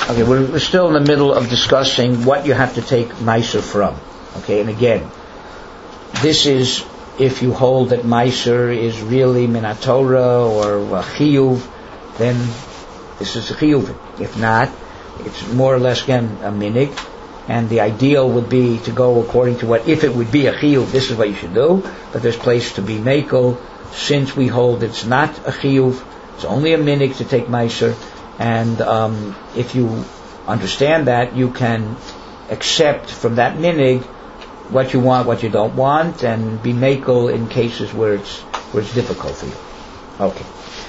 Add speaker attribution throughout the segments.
Speaker 1: Okay, we're still in the middle of discussing what you have to take Meiser from. Okay, and again, this is if you hold that Meiser is really Minat Torah or Chiyuv, then this is a Chiyuv. If not, it's more or less again a Minig, and the ideal would be to go according to what, if it would be a Chiyuv, this is what you should do, but there's place to be Mekel, since we hold it's not a Chiyuv, it's only a Minig to take Meiser, and if you understand that, you can accept from that Minig what you want, what you don't want, and be Mekel in cases where it's difficult for you. Okay.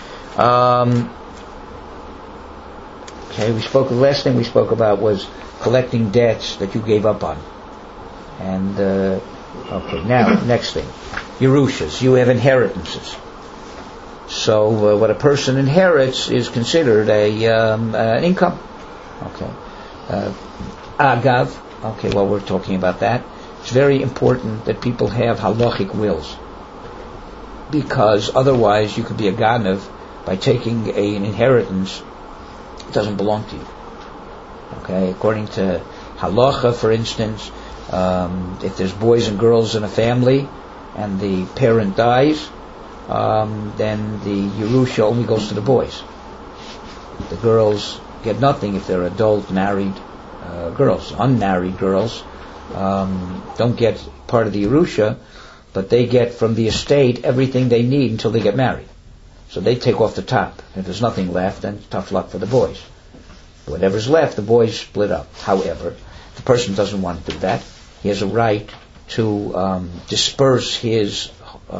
Speaker 1: The last thing we spoke about was collecting debts that you gave up on. And, now, next thing. Yerushas. You have inheritances. So, what a person inherits is considered an income. Okay. Agav. Okay, well, we're talking about that. It's very important that people have halachic wills. Because otherwise you could be a ganav by taking an inheritance that doesn't belong to you. Okay, according to halacha, for instance, if there's boys and girls in a family and the parent dies, then the Yerusha only goes to the boys. The girls get nothing if they're adult, married girls. Unmarried girls don't get part of the Yerusha, but they get from the estate everything they need until they get married. So they take off the top. If there's nothing left, then tough luck for the boys. Whatever's left, the boys split up. However, the person doesn't want to do that. He has a right to disperse his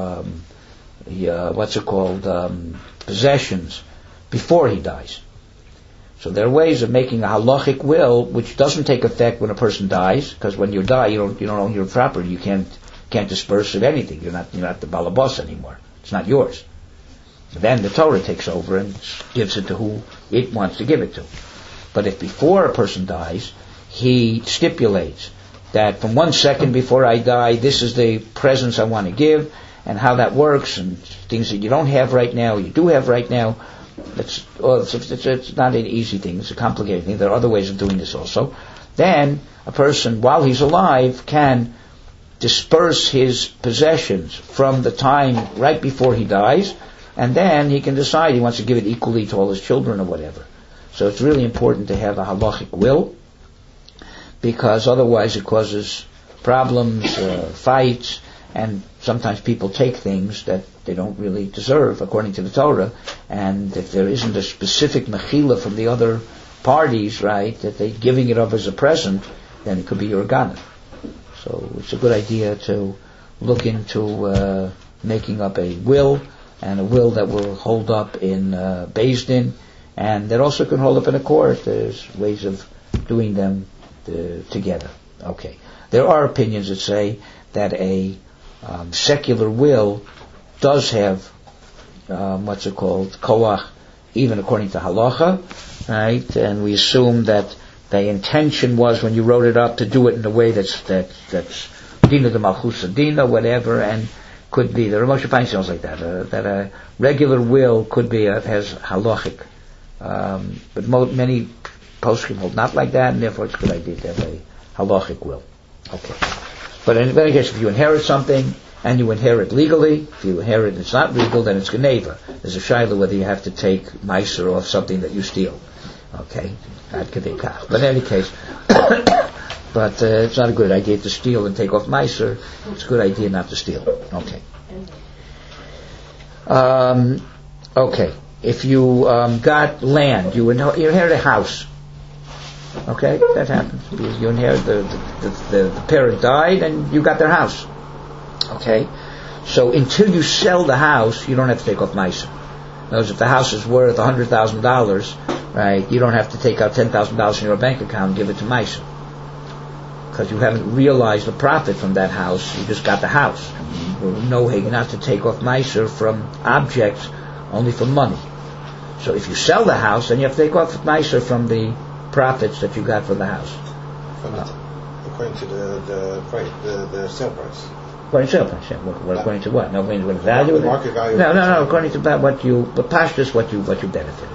Speaker 1: possessions before he dies. So there are ways of making a halachic will which doesn't take effect when a person dies, because when you die, you don't own your property. You can't disperse of anything. You're not the balabas anymore. It's not yours. Then the Torah takes over and gives it to who it wants to give it to. But if before a person dies, he stipulates that from 1 second before I die, this is the presents I want to give, and how that works, and things that you don't have right now, you do have right now. It's not an easy thing. It's a complicated thing. There are other ways of doing this also. Then a person, while he's alive, can disperse his possessions from the time right before he dies, and then he can decide he wants to give it equally to all his children or whatever. So it's really important to have a halachic will, because otherwise it causes problems, fights, and sometimes people take things that they don't really deserve according to the Torah, and if there isn't a specific mechila from the other parties, right, that they're giving it up as a present, then it could be your gana. So it's a good idea to look into making up a will, and a will that will hold up in Beis Din, and that also can hold up in a court. There's ways of doing them together. Okay. There are opinions that say that a secular will does have koach, even according to halacha, right? And we assume that the intention was, when you wrote it up, to do it in a way that's dina de malchusa dina, whatever, and could be, the Rav Moshe Feinstein sounds like that, that a regular will could be, has halachic, but many poskim hold not like that, and therefore it's a good idea to have a halachic will. Okay. But in any case, if you inherit something, and you inherit legally, if you inherit and it's not legal, then it's geneva. There's a shaila whether you have to take meiser off something that you steal. Okay? But in any case, but it's not a good idea to steal and take off meiser. It's a good idea not to steal. Okay. Okay. If you got land, you inherit a house. Okay, that happens. Because you inherit the parent died and you got their house. Okay, so until you sell the house, you don't have to take off meiser. In other words, if the house is worth $100,000, right, you don't have to take out $10,000 from your bank account and give it to meiser, because you haven't realized the profit from that house. You just got the house. No, you're not to take off meiser from objects, only from money. So if you sell the house, then you have to take off meiser from the profits that you got for the house.
Speaker 2: According to the sale price.
Speaker 1: According to sale price, yeah. According to what? No, according to the value.
Speaker 2: The market value.
Speaker 1: No. According to what you, but pashtus, what you benefited.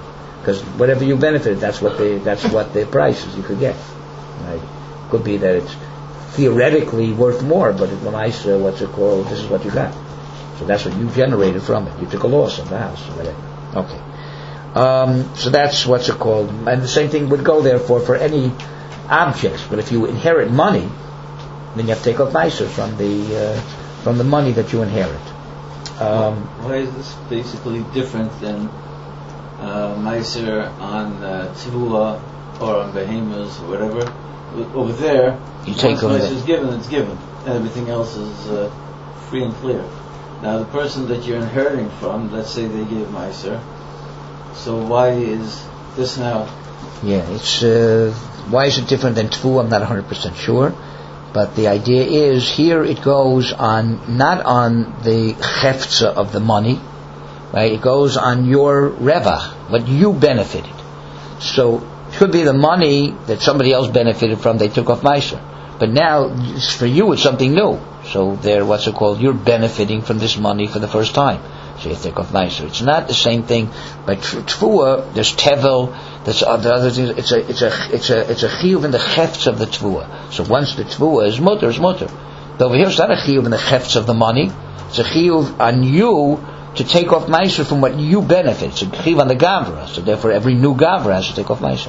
Speaker 1: because whatever you benefited, that's what the price is you could get. Right? Could be that it's theoretically worth more, but the Lamaisa, this is what you got. So that's what you generated from it. You took a loss on the house, or whatever. Okay. So that's what's it called. And the same thing would go, therefore, for any objects. But if you inherit money, then you have to take off Meiser from the money that you inherit.
Speaker 3: Why is this basically different than Meiser on Tivula or on Behemoths or whatever? Over there,
Speaker 1: you take
Speaker 3: once Meiser is given, it's given. And everything else is free and clear. Now, the person that you're inheriting from, let's say they give Meiser, so why is this now?
Speaker 1: Yeah, it's why is it different than Tvu? I'm not 100% sure, but the idea is here it goes on not on the cheftza of the money, right? It goes on your revach, what you benefited. So it could be the money that somebody else benefited from. They took off Meiser, but now for you it's something new. So you're benefiting from this money for the first time. So you take off Meiser. It's not the same thing. By Tvua, there's Tevel, there's other things. It's a chiyuv in the chefts of the Tvua. So once the Tvua is mutter, it's mutter. But over here it's not a chiyuv in the chefts of the money. It's a chiyuv on you to take off Meiser from what you benefit. It's a chiyuv on the Gavra. So therefore every new Gavra has to take off Meiser.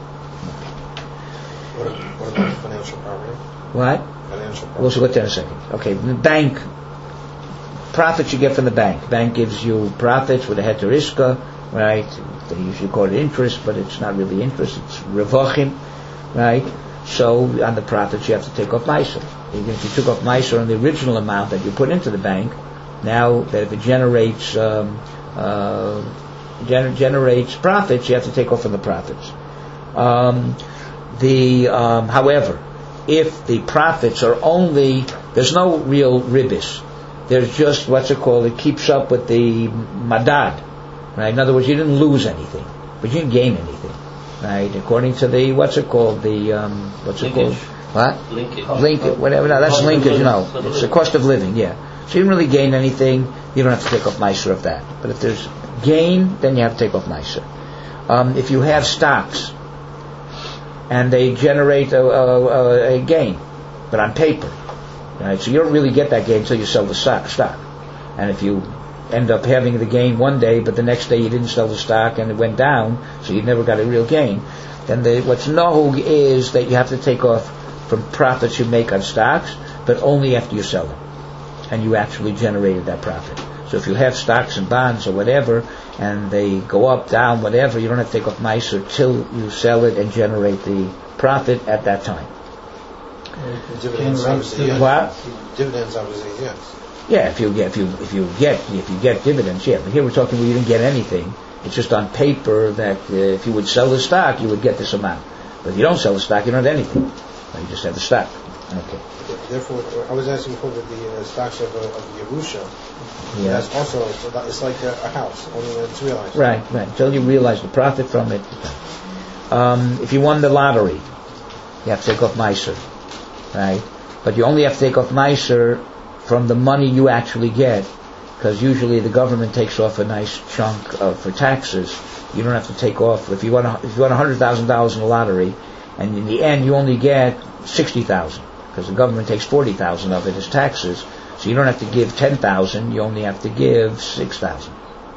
Speaker 2: What about financial property?
Speaker 1: What?
Speaker 2: Financial property.
Speaker 1: We'll get there in a second. Okay, the bank, profits you get from the bank. Bank gives you profits with a heter iska, right? They usually call it interest, but it's not really interest, it's revachim, right? So on the profits you have to take off Meiser. Even if you took off Meiser on the original amount that you put into the bank, now that if it generates generates profits, you have to take off from the profits. However, if the profits are only, there's no real ribis. There's just, it keeps up with the madad. Right? In other words, you didn't lose anything, but you didn't gain anything. Right? According to the,
Speaker 3: Linkage.
Speaker 1: What?
Speaker 3: Linkage.
Speaker 1: Whatever. No, that's linkage, It's the cost of living, yeah. So you didn't really gain anything, you don't have to take off Meiser of that. But if there's gain, then you have to take off Meiser. If you have stocks, and they generate a gain, but on paper, right? So you don't really get that gain until you sell the stock. And if you end up having the gain one day, but the next day you didn't sell the stock and it went down, so you never got a real gain, then what's nohug is that you have to take off from profits you make on stocks, but only after you sell them, and you actually generated that profit. So if you have stocks and bonds or whatever, and they go up, down, whatever, you don't have to take off Meiser till you sell it and generate the profit at that time.
Speaker 2: Dividends, obviously, yes.
Speaker 1: What?
Speaker 2: Dividends, obviously, yes.
Speaker 1: Yeah, if you get dividends, yeah. But here we're talking where you didn't get anything. It's just on paper that if you would sell the stock, you would get this amount. But if you don't sell the stock, you don't have anything. You just have the stock. Okay.
Speaker 2: Therefore, I was asking before with the stocks of Yerusha.
Speaker 1: Yeah.
Speaker 2: That's also, it's like a house, only when it's realized.
Speaker 1: Right. Until you realize the profit from it. If you won the lottery, you have to take off Meiser, right? But you only have to take off Meiser from the money you actually get, because usually the government takes off a nice chunk for taxes. You don't have to take off if you won $100,000 in the lottery, and in the end you only get $60,000 because the government takes $40,000 of it as taxes. So you don't have to give $10,000. You only have to give $6,000.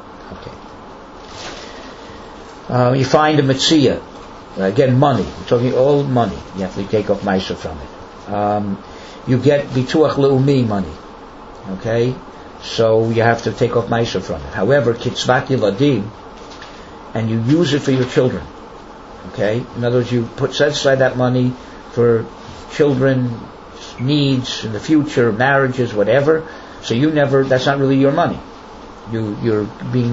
Speaker 1: Okay. You find a metzia. Again, money. We're talking all money. You have to take off Meiser from it. You get bituach leumi money. Okay, so you have to take off Meiser from it. However, kitzvat yiladim, and you use it for your children. Okay, in other words, you set aside that money for children's needs in the future, marriages, whatever. So that's not really your money. You're being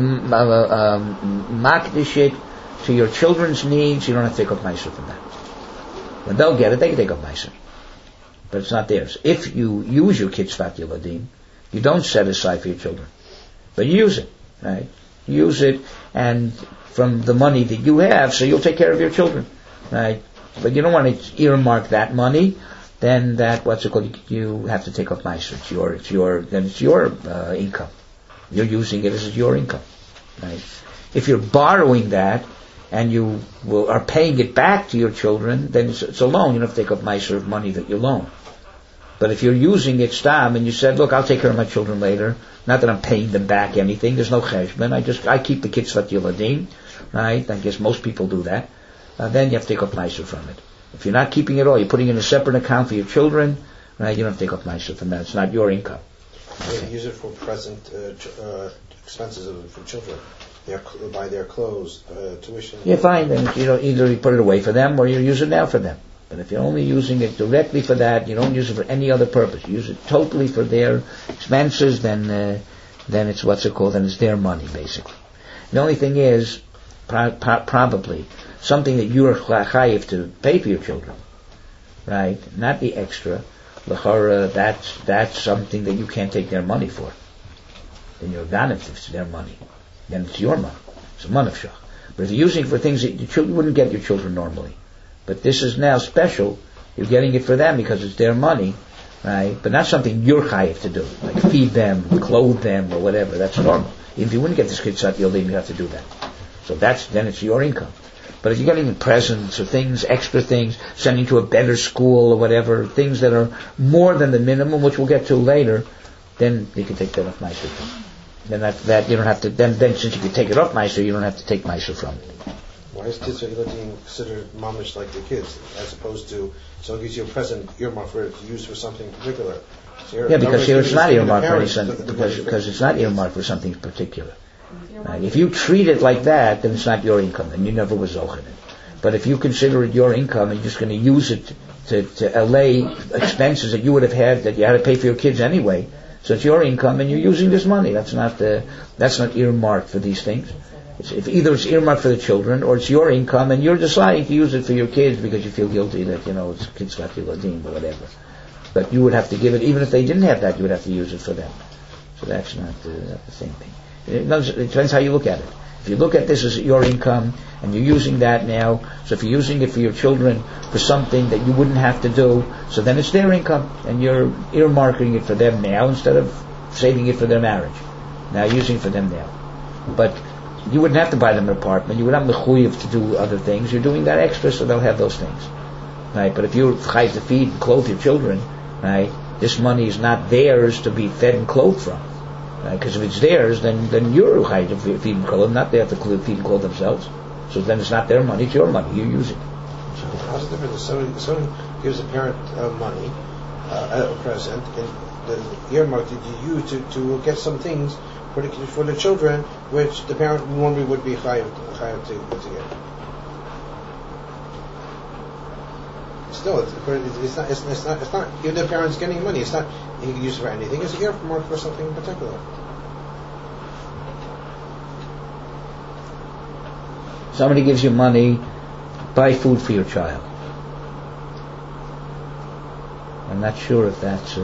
Speaker 1: makdish it to your children's needs. You don't have to take off Meiser from that. When they'll get it, they can take off Meiser. But it's not theirs. If you use your kitzvat yiladim, you don't set aside for your children, but you use it, right? You use it, and from the money that you have, so you'll take care of your children, right? But you don't want to earmark that money. Then you have to take off Meiser. It's your income. You're using it as your income, right? If you're borrowing that and you are paying it back to your children, then it's a loan. You don't have to take up Meiser of money that you loan. But if you're using it stam and you said, look, I'll take care of my children later, not that I'm paying them back anything, there's no cheshbon, I keep the kitzvat yiladim, right? I guess most people do that. Then you have to take up Meiser from it. If you're not keeping it all, you're putting in a separate account for your children, right? You don't have to take up Meiser from that. It's not your income.
Speaker 2: Okay. Use it for present expenses for children. Buy their clothes, tuition.
Speaker 1: Yeah, fine. Then either you put it away for them or you use it now for them. But if you're only using it directly for that, you don't use it for any other purpose. You use it totally for their expenses, then it's then it's their money basically. The only thing is probably something that you're chayiv to pay for your children, right? Not the extra. L'chara, that's something that you can't take their money for. Then you're ganif, it's their money. Then it's your money. It's a manavshach. But if you're using it for things that you wouldn't get your children normally, but this is now special, you're getting it for them because it's their money, right? But not something you're chayiv to do, like feed them, clothe them, or whatever. That's normal. If you wouldn't get this kitzat yolim, you have to do that. So then it's your income. But if you're getting presents or things, extra things, sending to a better school or whatever, things that are more than the minimum, which we'll get to later, then you can take that off Meiser. Then that you don't have to. Then since you can take it off Meiser, you don't have to take Meiser from it.
Speaker 2: Why is kitzur yiladim considered mamish like the kids, as opposed to someone gives you a present earmarked for it to use for something particular? So
Speaker 1: because here it's not earmarked for something. Because it's not earmarked for something particular. Right? If you treat it like that, then it's not your income, and you never was zoch in it. But if you consider it your income and you're just going to use it to allay expenses that you would have had that you had to pay for your kids anyway, so it's your income and you're using this money. That's not earmarked for these things. Either it's earmarked for the children or it's your income and you're deciding to use it for your kids because you feel guilty that it's kids got yiladim or whatever. But you would have to give it, even if they didn't have that, you would have to use it for them. So that's not the same thing. It depends how you look at it. If you look at this as your income and you're using that now, so if you're using it for your children for something that you wouldn't have to do, so then it's their income and you're earmarking it for them now instead of saving it for their marriage. Now using it for them now. But you wouldn't have to buy them an apartment. You would not mechuyev to do other things. You're doing that extra, so they'll have those things, right? But if you're chayiv to feed and clothe your children, right, this money is not theirs to be fed and clothed from, right? Because if it's theirs, then you're chayiv to feed and clothe them. Not they have to feed and clothe themselves. So then it's not their money; it's your money. You use it.
Speaker 2: So how's the difference? Someone gives a parent money, a present, and the earmark that you use to get some things for the children, which the parent normally would be chayav to get. Still, it's not. If the parent's getting money, it's not. He can use it for anything. It's earmarked for something in particular.
Speaker 1: Somebody gives you money, buy food for your child. I'm not sure if that's.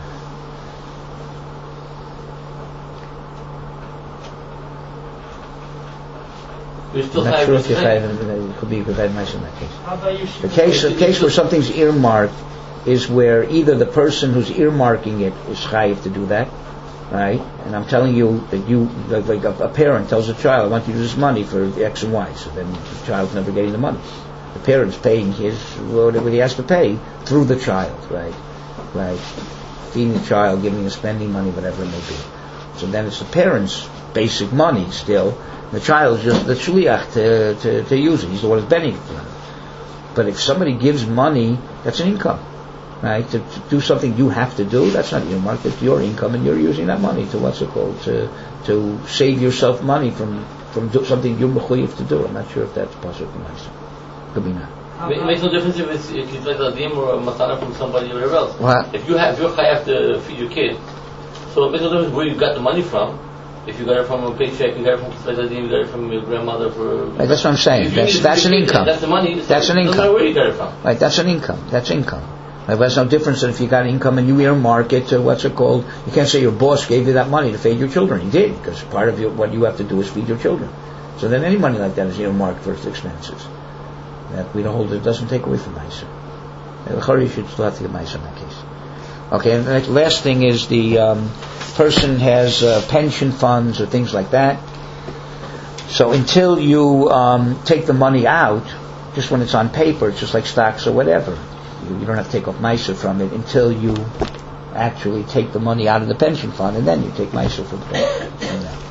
Speaker 1: I'm not sure if it could be Gavad Meiser in that case.
Speaker 4: How about you?
Speaker 1: The case where something's earmarked is where either the person who's earmarking it is chayiv to do that, right? And I'm telling you that like a parent tells a child, I want you to use this money for X and Y, so then the child's never getting the money. The parent's paying whatever he has to pay through the child, right? Right? Feeding the child, giving him spending money, whatever it may be. So then it's the parent's basic money still. The child is just the shliach to use it. He's the one who's benefiting from it. But if somebody gives money, that's an income, right? To do something you have to do, that's not your mark. It's your income, and you're using that money to save yourself money from something you're mechuyev to do. I'm not sure if that's possible for myself. Could be not.
Speaker 4: It makes no difference if it's kitzvat yiladim or a matana from somebody or whatever else.
Speaker 1: What?
Speaker 4: If you're chayav to feed your kid, so it makes no difference where you got the money from. If you got it from a paycheck, you got it from kitzvat yiladim, you got it from your grandmother for.
Speaker 1: Right, that's what I'm saying. That's an income.
Speaker 4: That's the money.
Speaker 1: That's an income.
Speaker 4: No matter where you got it from.
Speaker 1: Right, that's an income. That's income. Right, there's no difference than if you got income and you earmark it to what's it called. You can't say your boss gave you that money to feed your children. He did, because part of what you have to do is feed your children. So then any money like that is earmarked for its expenses. That we don't hold it doesn't take away from Meiser. The Chari should still have to get Meiser in that case. Okay, and the last thing is the person has pension funds or things like that. So until you take the money out, just when it's on paper, it's just like stocks or whatever. You don't have to take off Meiser from it until you actually take the money out of the pension fund, and then you take Meiser from that.